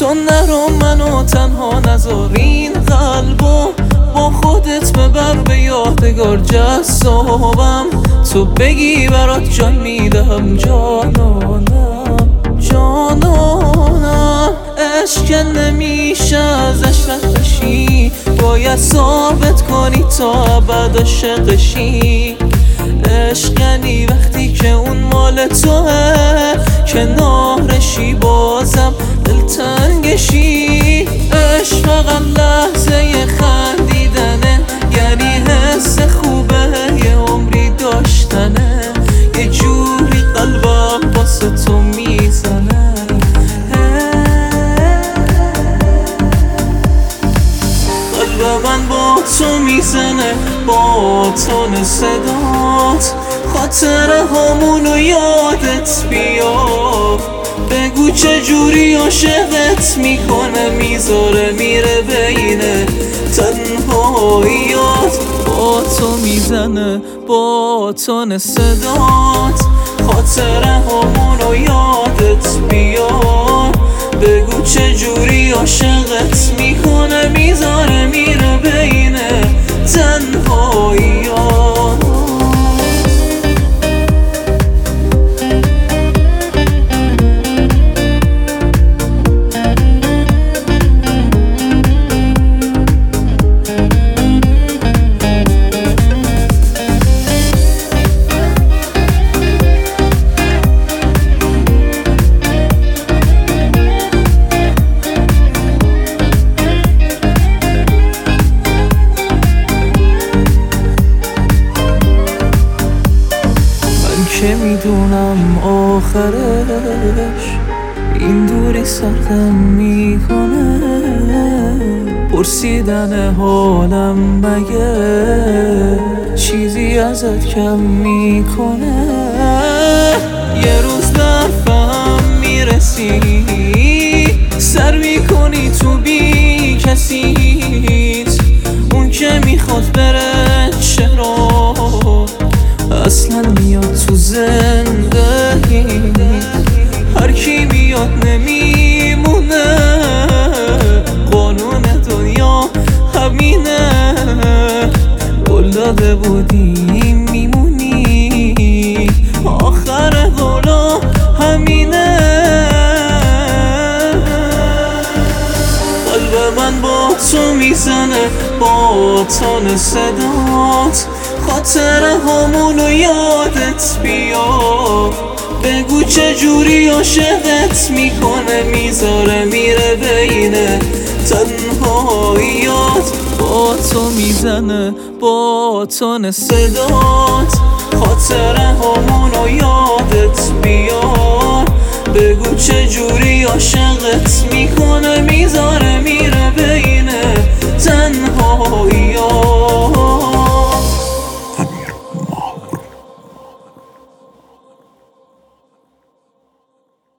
تو نرو منو تنها نذار، این قلبو با خودت ببر به یادگار جذابم. تو بگی برات جان میدم جانانم جانانم. عشق نمیشه ازش رد بشی، باید ثابت کنی تا ابد عاشقشی. عشق یعنی وقتی که اون مال توه، کنارشی بازم دلتنگشی. عشق فقط لحظه خندیدنه، یعنی حس خوبه یه عمری داشتنه. یه جوری قلبم واسه تو میزنه، قلب من با تو میزنه با تون صدات. خاطره هامونو یادت بیاد، بگو چجوری عاشقت میکنه، میذاره میره بین تنهاییات. با تو میزنه با تون صدات، خاطره هامونو یادت بیاد، بگو چجوری عاشقت میکنه، میذاره میره بین تنهاییات. که میدونم آخرش این دوری سردم میکنه، پرسیدن حالم مگه چیزی ازت کم میکنه. یه روز درفم میرسی، سر میکنی تو بی کسیت. اون که میخواد بره چرا اصلا میاد تو زندگی، هر کی میاد نمیمونه، قانون دنیا همینه. قول داده بودی میمونی، آخر قولا همینه. قلب من با تو میزنه با تون صدات، خاطره هامونو یادت بیاد، بگو چجوری عاشقت میکنه، میذاره میره بین تنهاییات. با تو میزنه با تون صدات، خاطره هامونو یادت بیاد، بگو چجوری عاشقت میکنه، میذاره میره بین تنهاییات.